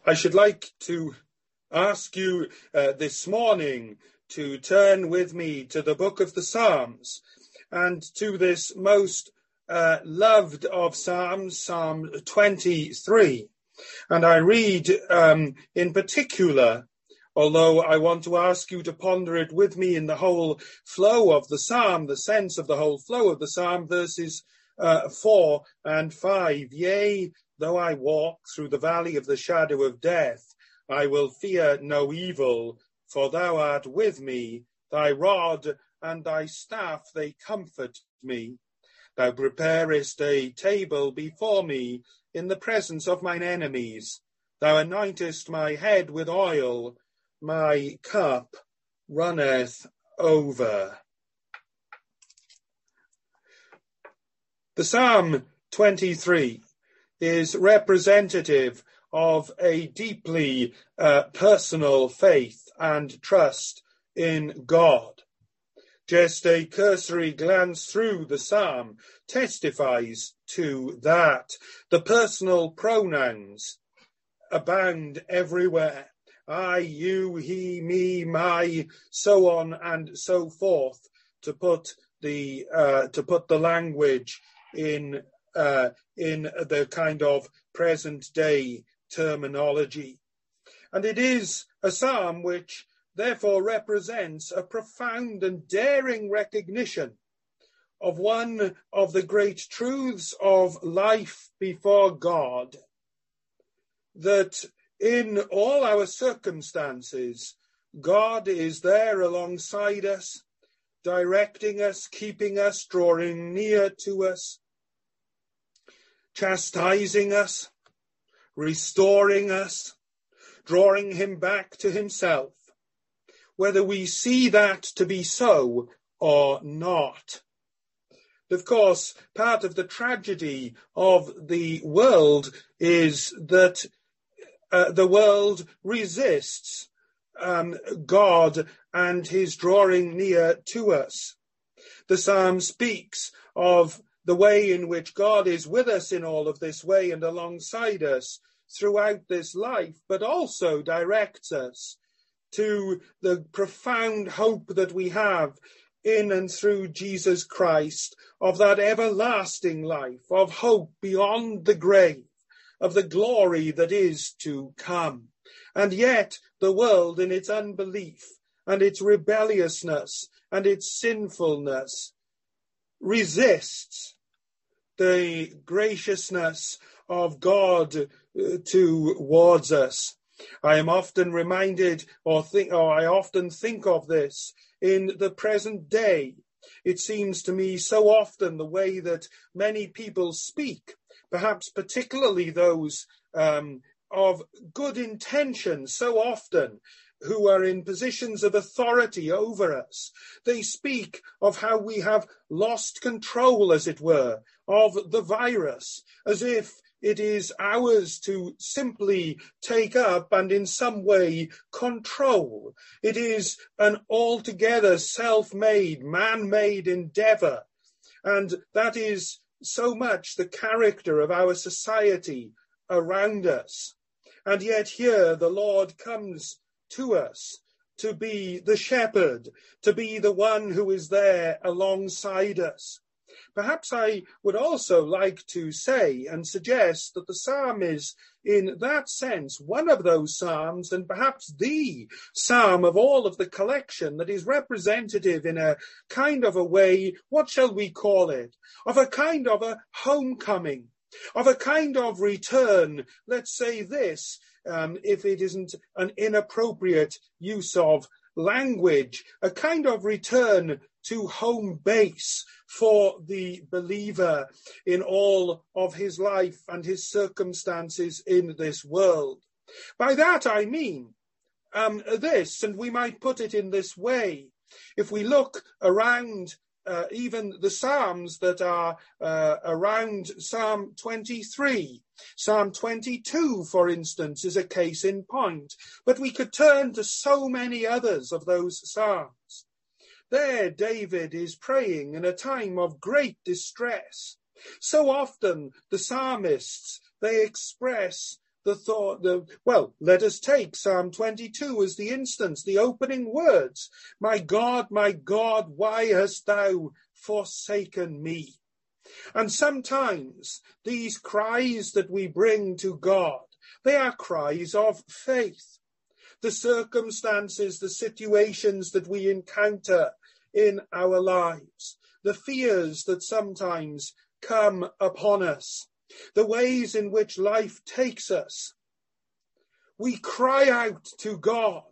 I should like to ask you this morning to turn with me to the book of the Psalms and to this most loved of Psalms, Psalm 23. And I read in particular, although I want to ask you to ponder it with me in the whole flow of the Psalm, the sense of the whole flow of the Psalm, verses 4 and 5. Yea, though I walk through the valley of the shadow of death, I will fear no evil, for thou art with me. Thy rod and thy staff, they comfort me. Thou preparest a table before me in the presence of mine enemies. Thou anointest my head with oil, my cup runneth over. The Psalm 23 is representative of a deeply personal faith and trust in God. Just a cursory glance through the psalm testifies to that. The personal pronouns abound everywhere. I, you, he, me, my, so on and so forth, to put the language in the kind of present day terminology. And it is a psalm which therefore represents a profound and daring recognition of one of the great truths of life before God, that in all our circumstances, God is there alongside us, directing us, keeping us, drawing near to us, chastising us, restoring us, drawing him back to himself, whether we see that to be so or not. Of course, part of the tragedy of the world is that the world resists God and his drawing near to us. The psalm speaks of the way in which God is with us in all of this way and alongside us throughout this life, but also directs us to the profound hope that we have in and through Jesus Christ, of that everlasting life, of hope beyond the grave, of the glory that is to come. And yet the world, in its unbelief and its rebelliousness and its sinfulness, resists the graciousness of God towards us. I am often reminded I often think of this in the present day. It seems to me so often the way that many people speak, perhaps particularly those of good intention, so often who are in positions of authority over us. They speak of how we have lost control, as it were, of the virus, as if it is ours to simply take up and in some way control. It is an altogether self-made, man-made endeavor. And that is so much the character of our society around us. And yet here the Lord comes to us to be the shepherd, to be the one who is there alongside us. Perhaps I would also like to say and suggest that the psalm is, in that sense, one of those psalms, and perhaps the psalm of all of the collection, that is representative in a kind of a way, what shall we call it, of a kind of a homecoming, of a kind of return, let's say this, if it isn't an inappropriate use of language, a kind of return to home base for the believer in all of his life and his circumstances in this world. By that I mean this, and we might put it in this way. If we look around even the Psalms that are around Psalm 23, Psalm 22, for instance, is a case in point, but we could turn to so many others of those Psalms. There, David is praying in a time of great distress. So often the psalmists, they express let us take Psalm 22 as the instance, the opening words. My God, why hast thou forsaken me? And sometimes these cries that we bring to God, they are cries of faith. The circumstances, the situations that we encounter in our lives, the fears that sometimes come upon us, the ways in which life takes us, we cry out to God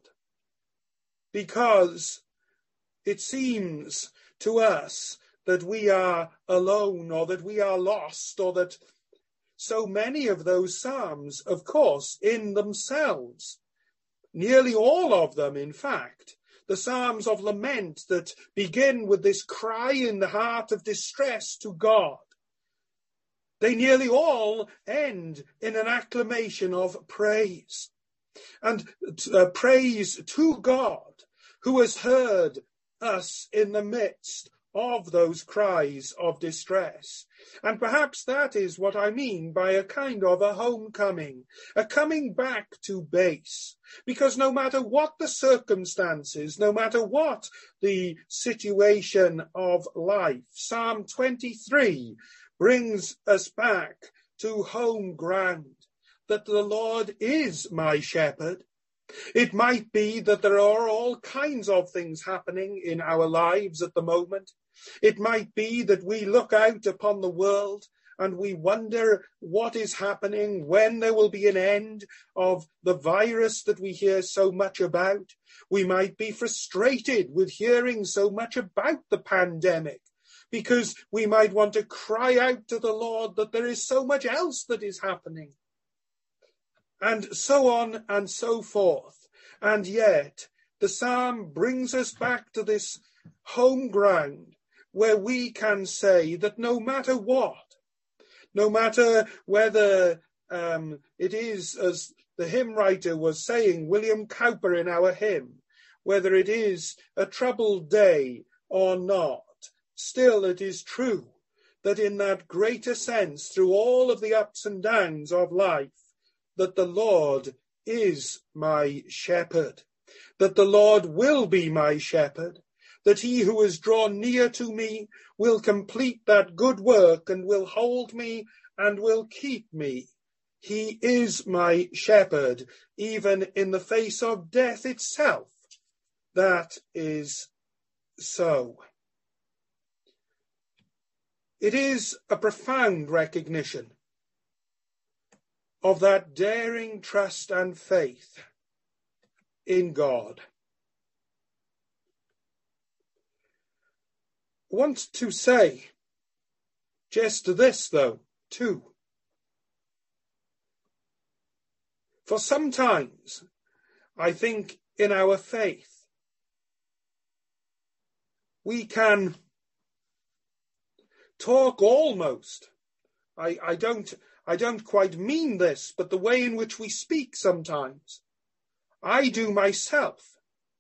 because it seems to us that we are alone or that we are lost, or that so many of those psalms, of course, in themselves, nearly all of them, in fact, the psalms of lament that begin with this cry in the heart of distress to God, they nearly all end in an acclamation of praise. And praise to God, who has heard us in the midst of those cries of distress. And perhaps that is what I mean by a kind of a homecoming, a coming back to base. Because no matter what the circumstances, no matter what the situation of life, Psalm 23 brings us back to home ground, that the Lord is my shepherd. It might be that there are all kinds of things happening in our lives at the moment. It might be that we look out upon the world and we wonder what is happening, when there will be an end of the virus that we hear so much about. We might be frustrated with hearing so much about the pandemic, because we might want to cry out to the Lord that there is so much else that is happening. And so on and so forth. And yet, the psalm brings us back to this home ground where we can say that no matter what, no matter whether it is, as the hymn writer was saying, William Cowper in our hymn, whether it is a troubled day or not, still it is true that in that greater sense, through all of the ups and downs of life, that the Lord is my shepherd, that the Lord will be my shepherd, that he who is drawn near to me will complete that good work and will hold me and will keep me. He is my shepherd, even in the face of death itself. That is so. It is a profound recognition of that daring trust and faith in God. I want to say just this, though, too. For sometimes, I think in our faith, we can talk almost. I don't quite mean this, but the way in which we speak sometimes, I do myself.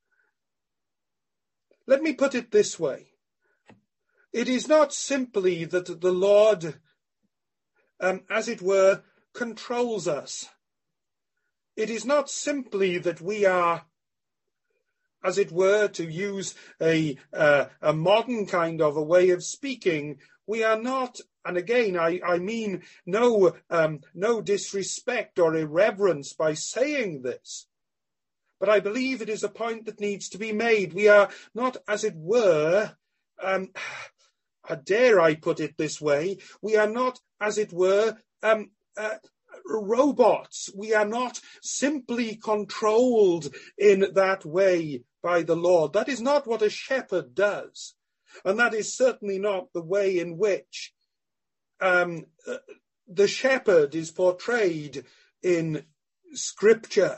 Let me put it this way. It is not simply that the Lord, as it were, controls us. It is not simply that we are, as it were, to use a modern kind of a way of speaking, we are not, and again, I mean no disrespect or irreverence by saying this, but I believe it is a point that needs to be made. We are not, as it were, dare I put it this way, we are not, as it were, robots. We are not simply controlled in that way by the Lord. That is not what a shepherd does. And that is certainly not the way in which the shepherd is portrayed in Scripture.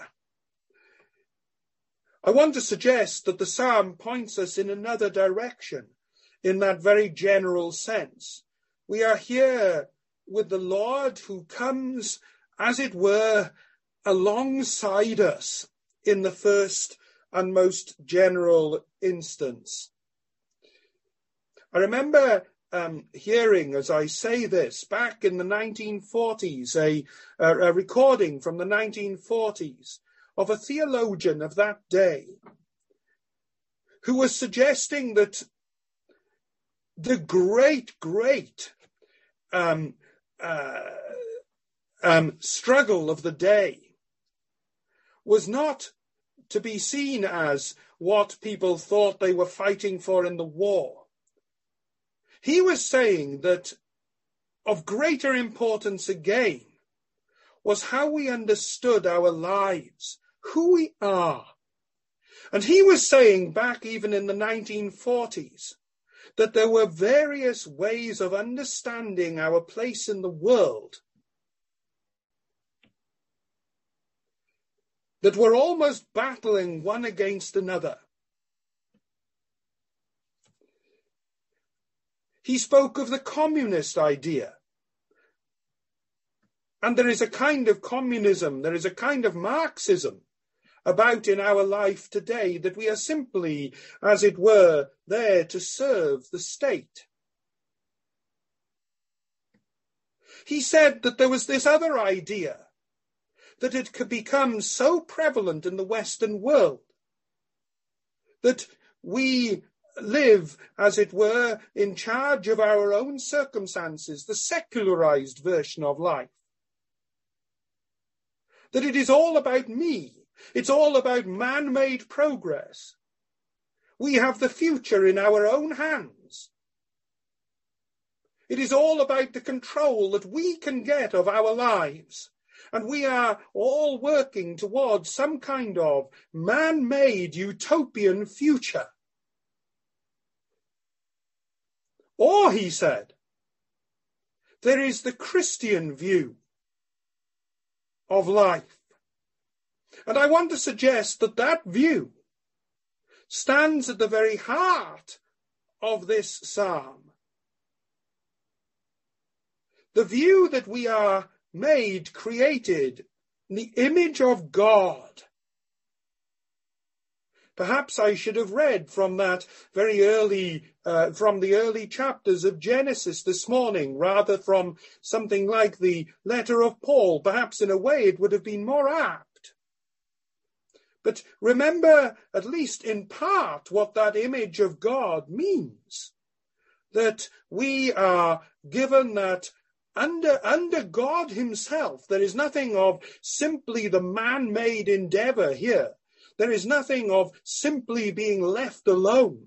I want to suggest that the psalm points us in another direction, in that very general sense. We are here with the Lord who comes, as it were, alongside us in the first and most general instance. I remember hearing, as I say this, back in the 1940s, a recording from the 1940s of a theologian of that day who was suggesting that the great struggle of the day was not to be seen as what people thought they were fighting for in the war. He was saying that of greater importance again was how we understood our lives, who we are. And he was saying back even in the 1940s that there were various ways of understanding our place in the world that were almost battling one against another. He spoke of the communist idea. And there is a kind of communism, there is a kind of Marxism about in our life today, that we are simply, as it were, there to serve the state. He said that there was this other idea that had become so prevalent in the Western world that we live, as it were, in charge of our own circumstances, the secularized version of life. That it is all about me. It's all about man-made progress. We have the future in our own hands. It is all about the control that we can get of our lives. And we are all working towards some kind of man-made utopian future. Or, he said, there is the Christian view of life. And I want to suggest that that view stands at the very heart of this psalm. The view that we are made, created in the image of God. Perhaps I should have read from that very early, from the early chapters of Genesis this morning, rather from something like the letter of Paul. Perhaps in a way it would have been more apt. But remember, at least in part, what that image of God means. That we are given that under God himself, there is nothing of simply the man-made endeavor here. There is nothing of simply being left alone.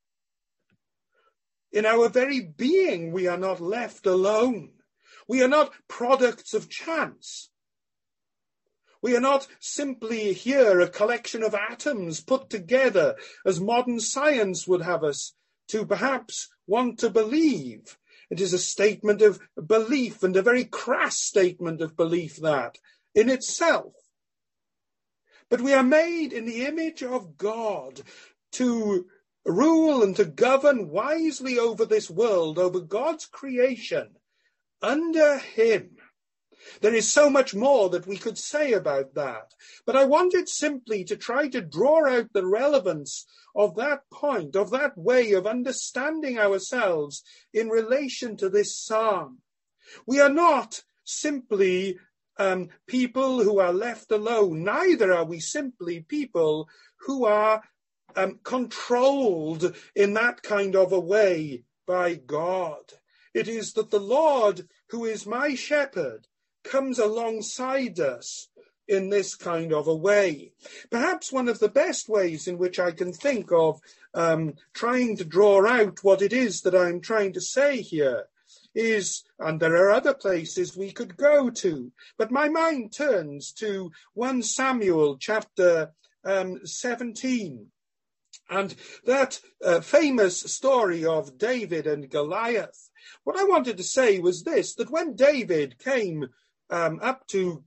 In our very being, we are not left alone. We are not products of chance. We are not simply here a collection of atoms put together, as modern science would have us to perhaps want to believe. It is a statement of belief, and a very crass statement of belief that, in itself. But we are made in the image of God to rule and to govern wisely over this world, over God's creation, under him. There is so much more that we could say about that. But I wanted simply to try to draw out the relevance of that point, of that way of understanding ourselves in relation to this psalm. We are not simply people who are left alone. Neither are we simply people who are controlled in that kind of a way by God. It is that the Lord, who is my shepherd, comes alongside us in this kind of a way. Perhaps one of the best ways in which I can think of trying to draw out what it is that I'm trying to say here is, and there are other places we could go to, but my mind turns to 1 Samuel chapter 17. And that famous story of David and Goliath. What I wanted to say was this, that when David came up to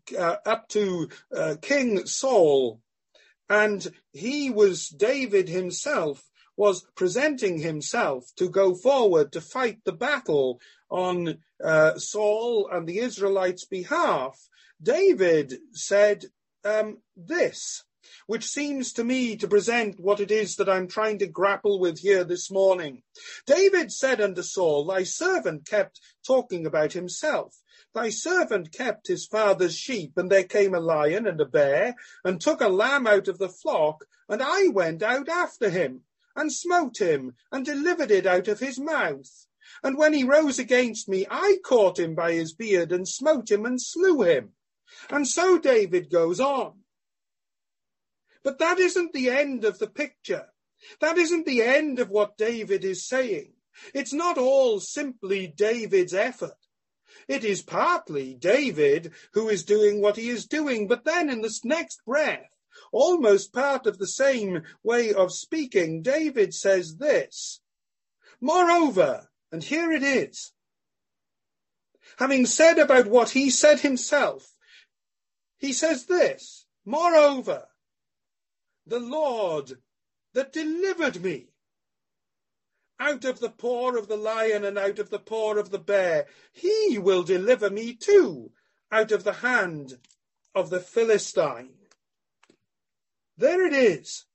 King Saul, and David himself was presenting himself to go forward to fight the battle on Saul and the Israelites' behalf, David said this, which seems to me to present what it is that I'm trying to grapple with here this morning. David said unto Saul, thy servant kept talking about himself. Thy servant kept his father's sheep, and there came a lion and a bear, and took a lamb out of the flock, and I went out after him, and smote him, and delivered it out of his mouth. And when he rose against me, I caught him by his beard, and smote him, and slew him. And so David goes on. But that isn't the end of the picture. That isn't the end of what David is saying. It's not all simply David's effort. It is partly David who is doing what he is doing, but then in this next breath, almost part of the same way of speaking, David says this, moreover, and here it is, having said about what he said himself, he says this, moreover, the Lord that delivered me out of the paw of the lion and out of the paw of the bear, he will deliver me too out of the hand of the Philistine. There it is.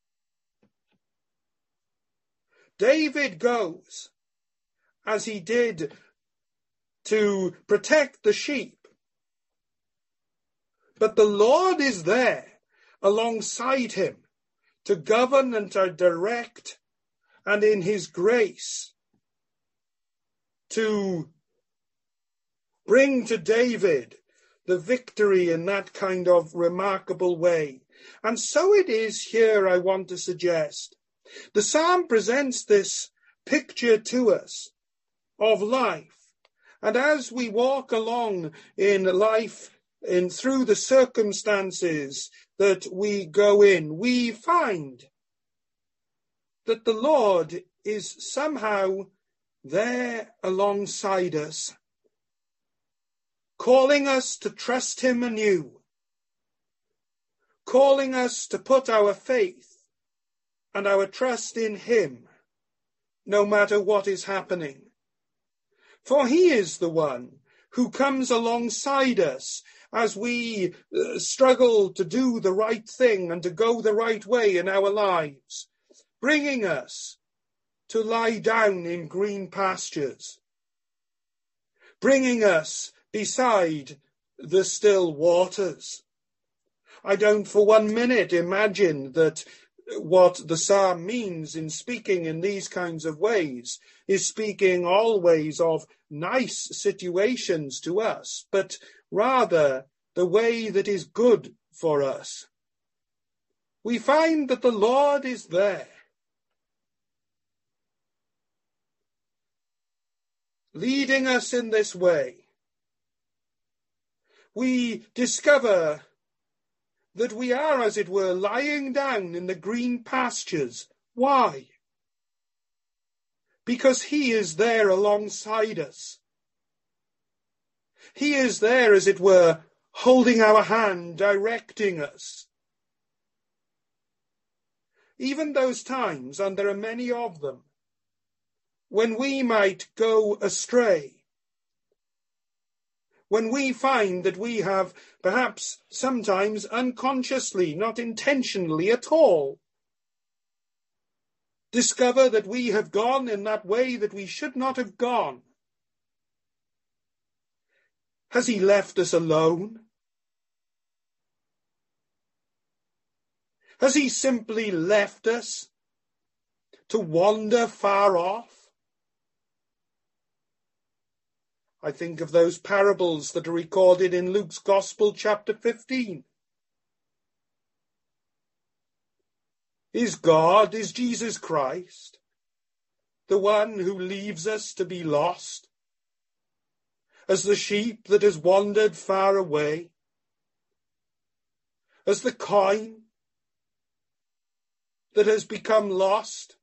David goes, as he did to protect the sheep, but the Lord is there alongside him to govern and to direct, and in his grace to bring to David the victory in that kind of remarkable way. And so it is here, I want to suggest. The psalm presents this picture to us of life. And as we walk along in life, through the circumstances that we go in, we find that the Lord is somehow there alongside us, calling us to trust him anew, calling us to put our faith and our trust in him, no matter what is happening. For he is the one who comes alongside us as we struggle to do the right thing and to go the right way in our lives, bringing us to lie down in green pastures, bringing us beside the still waters. I don't for 1 minute imagine that what the psalm means in speaking in these kinds of ways is speaking always of nice situations to us, but rather the way that is good for us. We find that the Lord is there, leading us in this way. We discover that we are, as it were, lying down in the green pastures. Why? Because he is there alongside us. He is there, as it were, holding our hand, directing us. Even those times, and there are many of them, when we might go astray, when we find that we have perhaps sometimes unconsciously, not intentionally at all, discover that we have gone in that way that we should not have gone. Has he left us alone? Has he simply left us to wander far off? I think of those parables that are recorded in Luke's Gospel, chapter 15. Is Jesus Christ, the one who leaves us to be lost, as the sheep that has wandered far away, as the coin that has become lost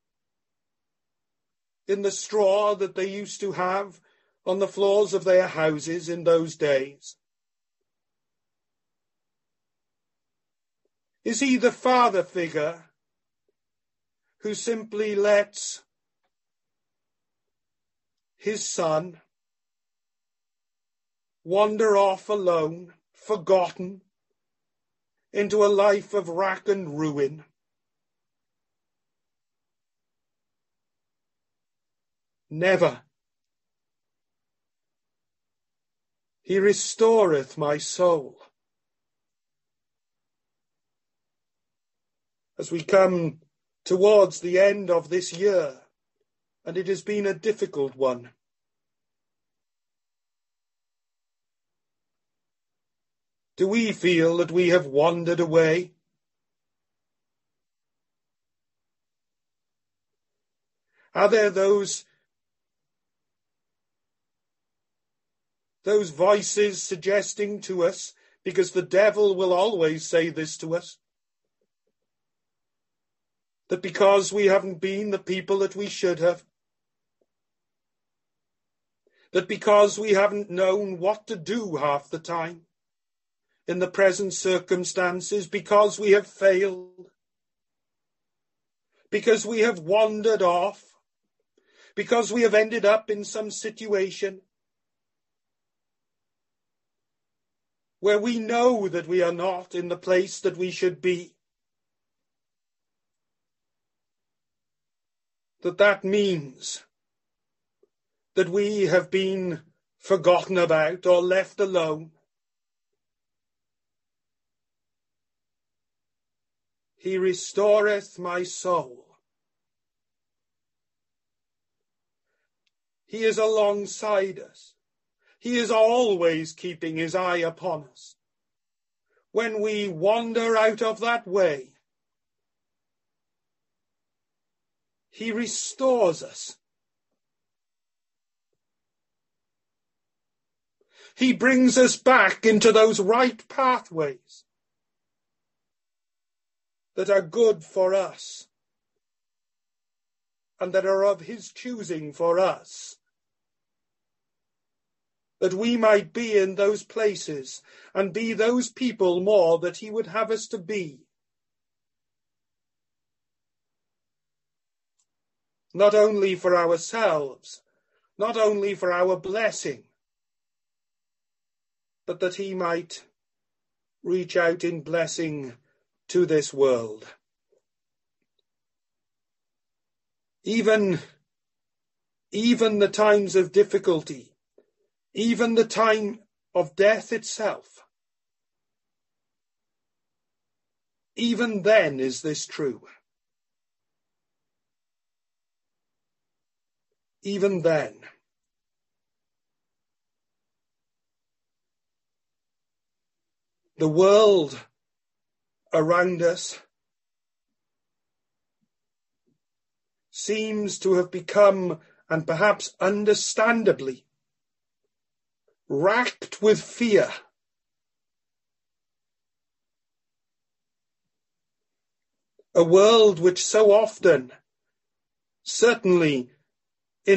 in the straw that they used to have on the floors of their houses in those days? Is he the father figure who simply lets his son wander off alone, forgotten, into a life of rack and ruin. Never. He restoreth my soul. As we come towards the end of this year, and it has been a difficult one, do we feel that we have wandered away? Are there those voices suggesting to us, because the devil will always say this to us, that because we haven't been the people that we should have, that because we haven't known what to do half the time in the present circumstances, because we have failed, because we have wandered off, because we have ended up in some situation where we know that we are not in the place that we should be, that means that we have been forgotten about or left alone. He restoreth my soul. He is alongside us. He is always keeping his eye upon us. When we wander out of that way, he restores us. He brings us back into those right pathways that are good for us and that are of his choosing for us, that we might be in those places and be those people more that he would have us to be. Not only for ourselves, not only for our blessing, but that he might reach out in blessing to this world. Even the times of difficulty, even the time of death itself, even then is this true. Even then. The world around us seems to have become, and perhaps understandably, racked with fear. A world which so often, certainly in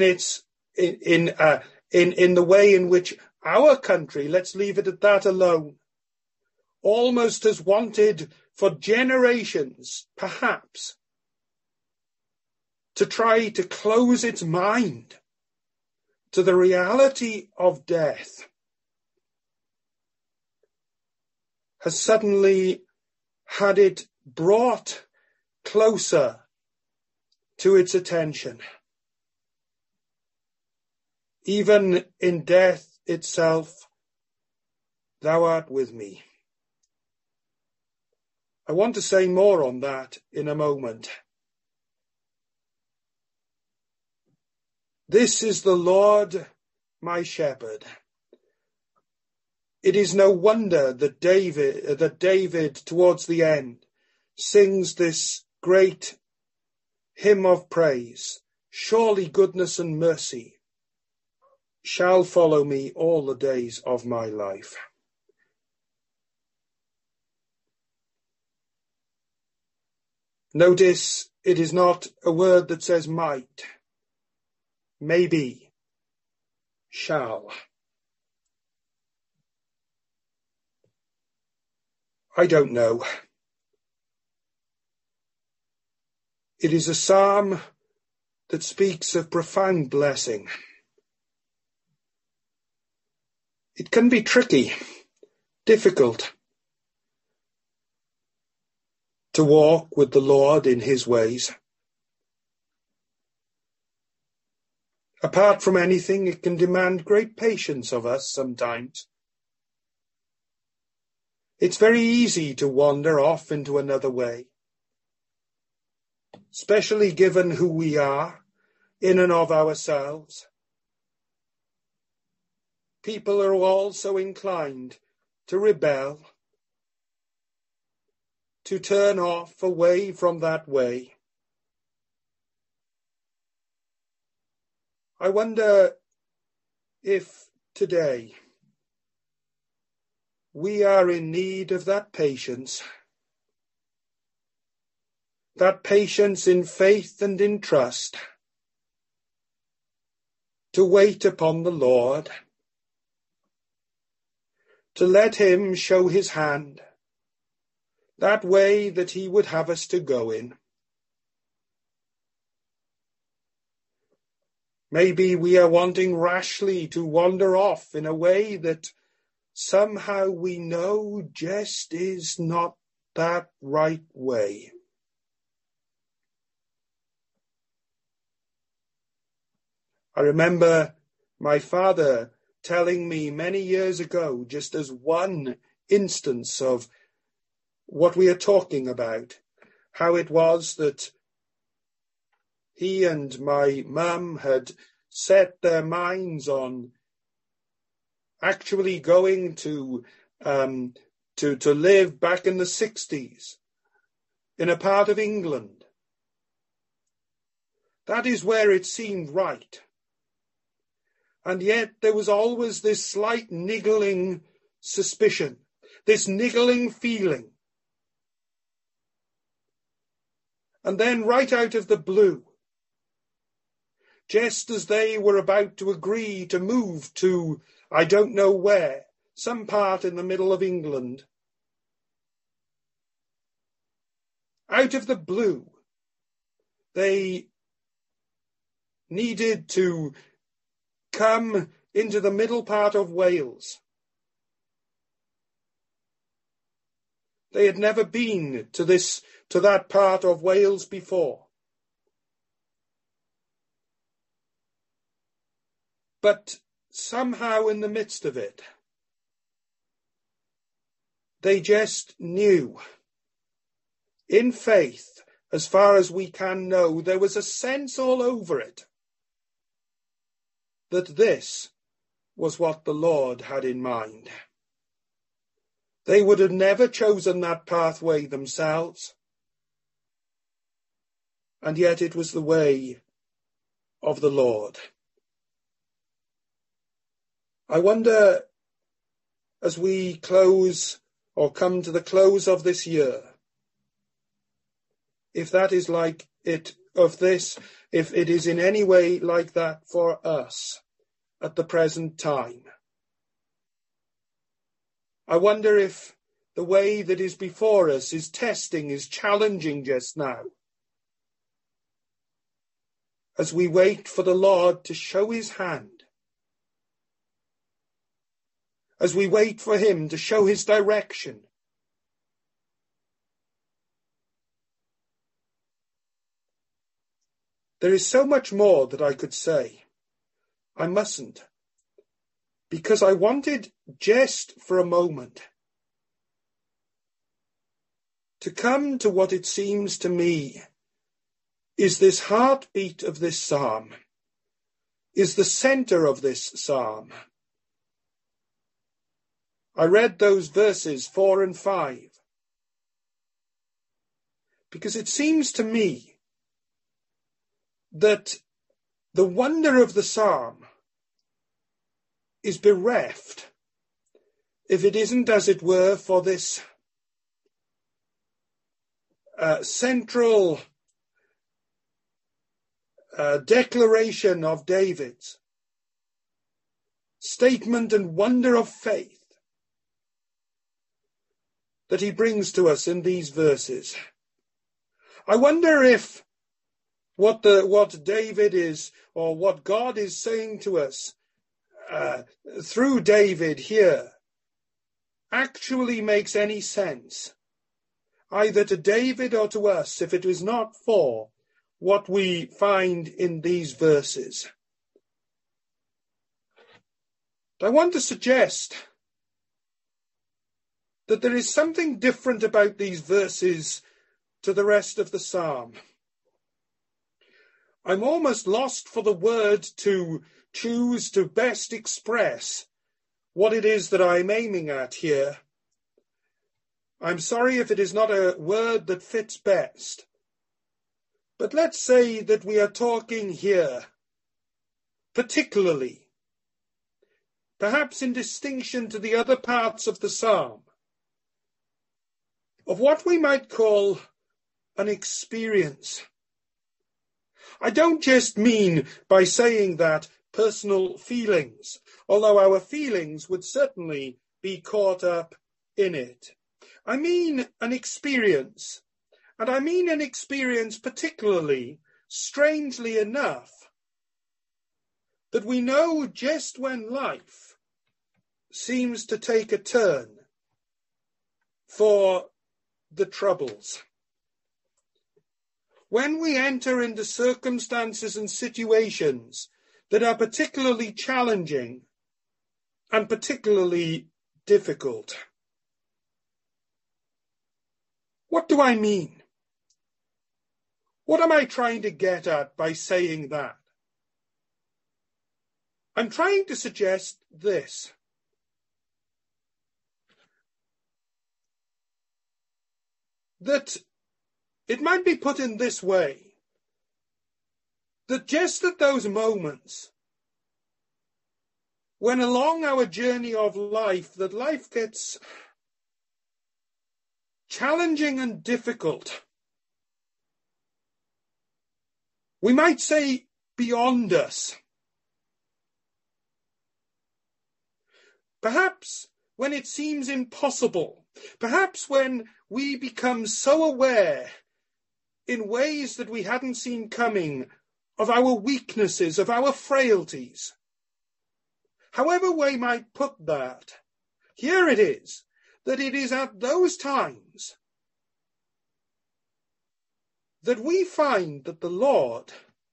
the way in which our country, let's leave it at that alone, almost has wanted for generations, perhaps, to try to close its mind to the reality of death, has suddenly had it brought closer to its attention. Even in death itself, thou art with me. I want to say more on that in a moment. This is the Lord my shepherd. It is no wonder that David towards the end sings this great hymn of praise. Surely goodness and mercy shall follow me all the days of my life. Notice it is not a word that says might, maybe, shall. I don't know. It is a psalm that speaks of profound blessing. It can be tricky, difficult. to walk with the Lord in his ways. Apart from anything, it can demand great patience of us sometimes. It's very easy to wander off into another way, especially given who we are in and of ourselves. People are also inclined to rebel, to turn off away from that way. I wonder if today we are in need of that patience in faith and in trust, to wait upon the Lord, to let him show his hand, that way that he would have us to go in. Maybe we are wanting rashly to wander off in a way that somehow we know just is not that right way. I remember my father telling me many years ago, just as one instance of what we are talking about, how it was that he and my mum had set their minds on actually going to live back in the 60s in a part of England. That is where it seemed right. And yet there was always this slight niggling suspicion, this niggling feeling. And then right out of the blue, just as they were about to agree to move to, I don't know where, some part in the middle of England, out of the blue, they needed to come into the middle part of Wales. They had never been to that part of Wales before. But somehow in the midst of it, they just knew, in faith, as far as we can know, there was a sense all over it that this was what the Lord had in mind. They would have never chosen that pathway themselves, and yet it was the way of the Lord. I wonder, as we close or come to the close of this year, if that is like it of this, if it is in any way like that for us at the present time. I wonder if the way that is before us is testing, is challenging just now, as we wait for the Lord to show his hand, as we wait for him to show his direction. There is so much more that I could say. I mustn't, because I wanted just for a moment to come to what it seems to me is this heartbeat of this psalm, is the center of this psalm. I read those verses 4 and 5 because it seems to me that the wonder of the psalm is bereft if it isn't, as it were, for this central declaration of David's statement and wonder of faith that he brings to us in these verses. I wonder if what David is, or what God is saying to us through David here, actually makes any sense. either to David or to us, if it was not for what we find in these verses. I want to suggest that there is something different about these verses to the rest of the psalm. I'm almost lost for the word to choose to best express what it is that I'm aiming at here. I'm sorry if it is not a word that fits best. But let's say that we are talking here, particularly, perhaps in distinction to the other parts of the psalm, of what we might call an experience. I don't just mean by saying that personal feelings, although our feelings would certainly be caught up in it. I mean an experience, and I mean an experience particularly, strangely enough, that we know just when life seems to take a turn for the troubles. When we enter into circumstances and situations that are particularly challenging and particularly difficult. What do I mean? What am I trying to get at by saying that? I'm trying to suggest this. That it might be put in this way, that just at those moments when along our journey of life, that life gets challenging and difficult, we might say beyond us. Perhaps when it seems impossible, perhaps when we become so aware in ways that we hadn't seen coming of our weaknesses, of our frailties. However we might put that, here it is, that it is at those times that we find that the Lord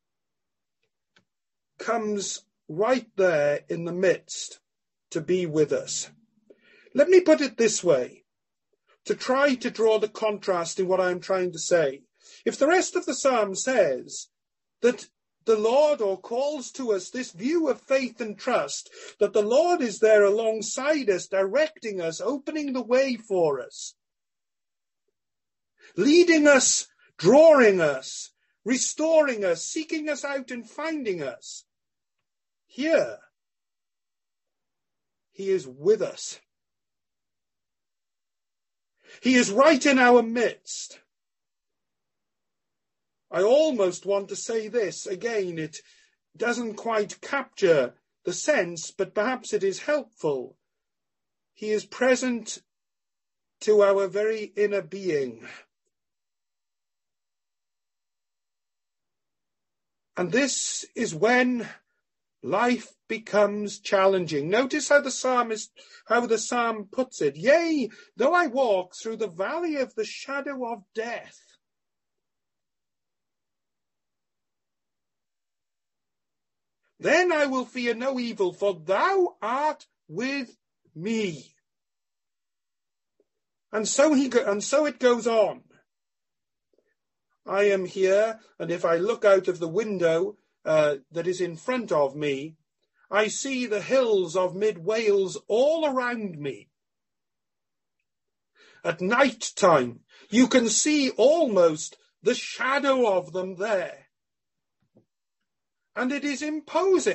comes right there in the midst to be with us. Let me put it this way, to try to draw the contrast in what I'm trying to say. If the rest of the psalm says that the Lord, or calls to us this view of faith and trust, that the Lord is there alongside us, directing us, opening the way for us, leading us, drawing us, restoring us, seeking us out and finding us. Here, he is with us. He is right in our midst. I almost want to say this again. It doesn't quite capture the sense, but perhaps it is helpful. He is present to our very inner being. And this is when life becomes challenging. Notice how the psalm puts it. Yea, though I walk through the valley of the shadow of death, then I will fear no evil, for thou art with me. And so it goes on. I am here, and if I look out of the window that is in front of me, I see the hills of mid Wales all around me. At night time, you can see almost the shadow of them there. And it is imposing.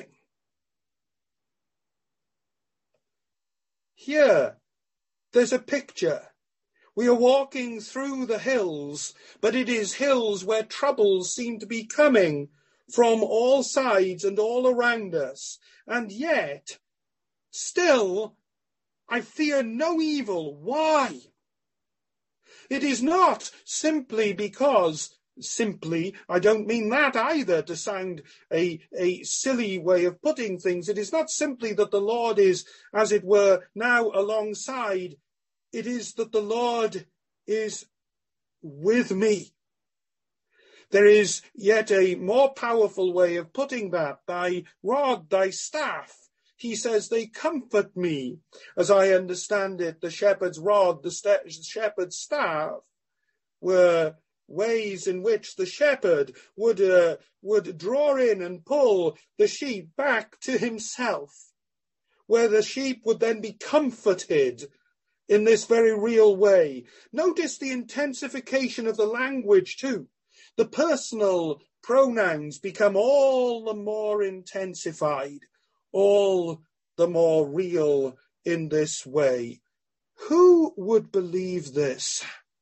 Here, there's a picture. We are walking through the hills, but it is hills where troubles seem to be coming from all sides and all around us. And yet, still, I fear no evil. Why? It is not simply because I don't mean that either to sound a silly way of putting things. It is not simply that the Lord is, as it were, now alongside. It is that the Lord is with me. There is yet a more powerful way of putting that. Thy rod, thy staff, he says, they comfort me. As I understand it, the shepherd's rod, the shepherd's staff were ways in which the shepherd would draw in and pull the sheep back to himself, where the sheep would then be comforted in this very real way. Notice the intensification of the language too. The personal pronouns become all the more intensified, all the more real in this way. Who would believe this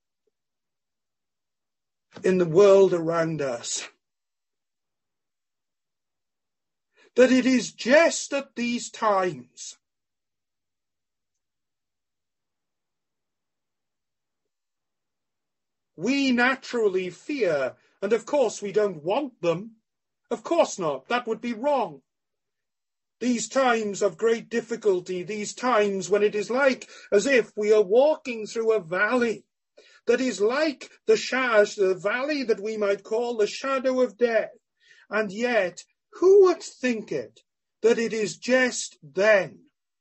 in the world around us? That it is just at these times we naturally fear, and of course we don't want them. Of course not. That would be wrong. These times of great difficulty, these times when it is like as if we are walking through a valley that is like the valley that we might call the shadow of death. And yet, who would think it that it is just then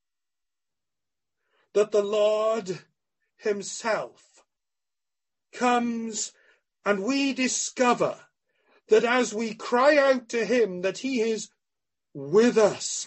that the Lord himself comes and we discover that as we cry out to him that he is with us.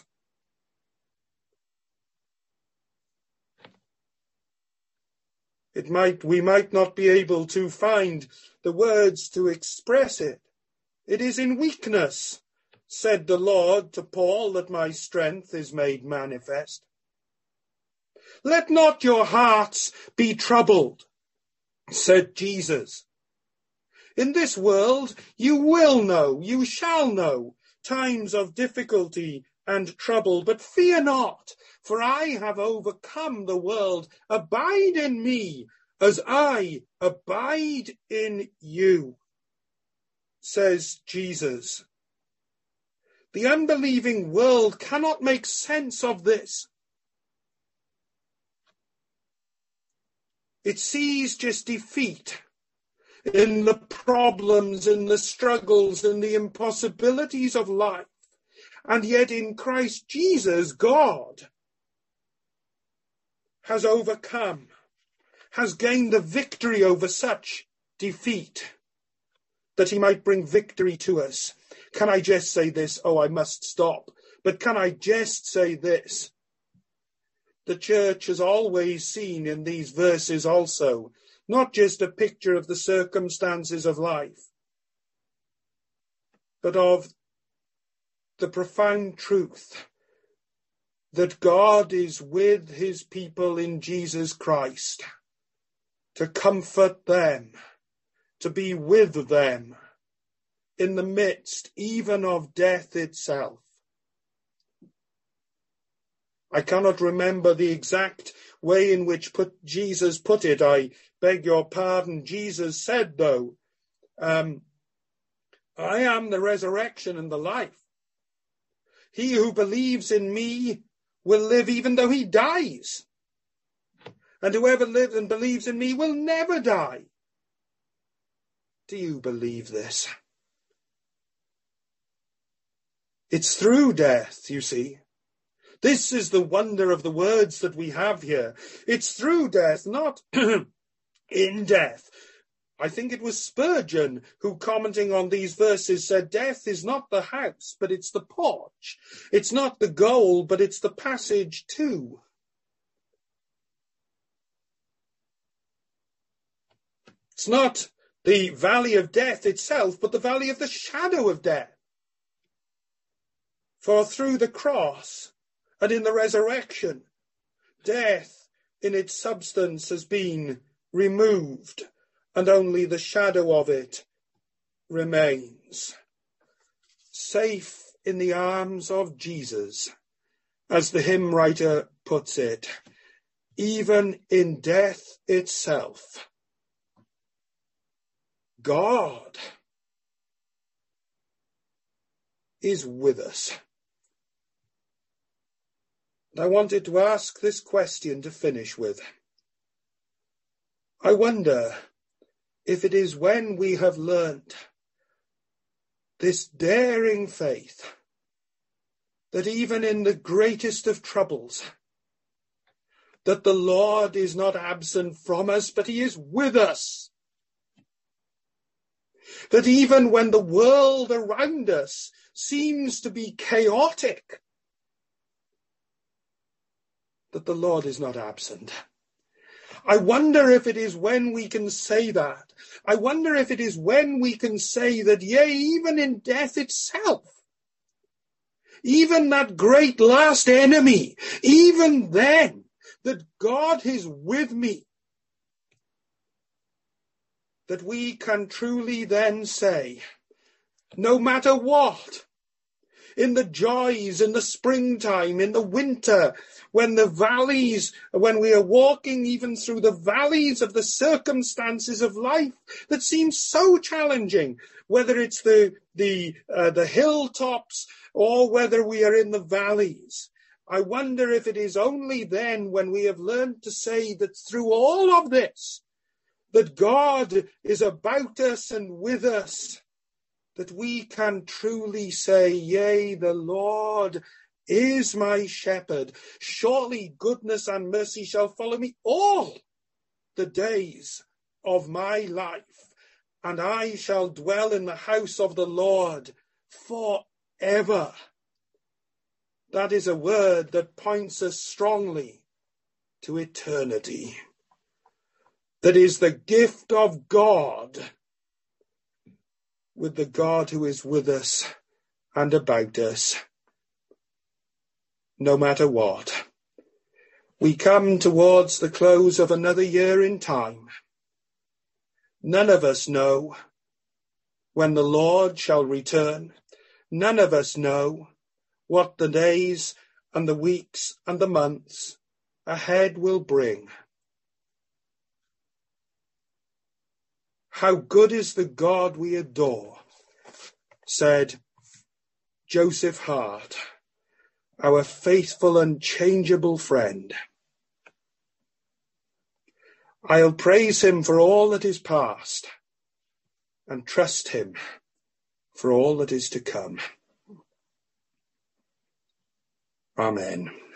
We might not be able to find the words to express it. It is in weakness, said the Lord to Paul, that my strength is made manifest. Let not your hearts be troubled, said Jesus. In this world you shall know times of difficulty and trouble, but fear not, for I have overcome the world. Abide in me as I abide in you, says Jesus. The unbelieving world cannot make sense of this. It sees just defeat in the problems, in the struggles, in the impossibilities of life. And yet in Christ Jesus, God has overcome, has gained the victory over such defeat, that he might bring victory to us. Can I just say this? Oh, I must stop. But can I just say this? The church has always seen in these verses also, not just a picture of the circumstances of life, but of the profound truth that God is with his people in Jesus Christ, to comfort them, to be with them in the midst even of death itself. I cannot remember the exact way in which Jesus put it. I beg your pardon. Jesus said, though, I am the resurrection and the life. He who believes in me will live even though he dies. And whoever lives and believes in me will never die. Do you believe this? It's through death, you see. This is the wonder of the words that we have here. It's through death, not in death. I think it was Spurgeon who, commenting on these verses, said, death is not the house, but it's the porch. It's not the goal, but it's the passage to. It's not the valley of death itself, but the valley of the shadow of death. For through the cross and in the resurrection, death in its substance has been removed, and only the shadow of it remains. Safe in the arms of Jesus, as the hymn writer puts it, even in death itself, God is with us. And I wanted to ask this question to finish with. I wonder if it is when we have learnt this daring faith that even in the greatest of troubles, that the Lord is not absent from us, but he is with us. That even when the world around us seems to be chaotic, that the Lord is not absent. I wonder if it is when we can say that. I wonder if it is when we can say that, yea, even in death itself, even that great last enemy, even then, that God is with me, that we can truly then say, no matter what, in the joys, in the springtime, in the winter, when we are walking even through the valleys of the circumstances of life that seem so challenging, whether it's the hilltops or whether we are in the valleys. I wonder if it is only then when we have learned to say that through all of this, that God is about us and with us, that we can truly say, yea, the Lord is my shepherd. Surely goodness and mercy shall follow me all the days of my life, and I shall dwell in the house of the Lord forever. That is a word that points us strongly to eternity. That is the gift of God with the God who is with us and about us, no matter what. We come towards the close of another year in time. None of us know when the Lord shall return. None of us know what the days and the weeks and the months ahead will bring. How good is the God we adore, said Joseph Hart, our faithful and changeable friend. I'll praise him for all that is past and trust him for all that is to come. Amen.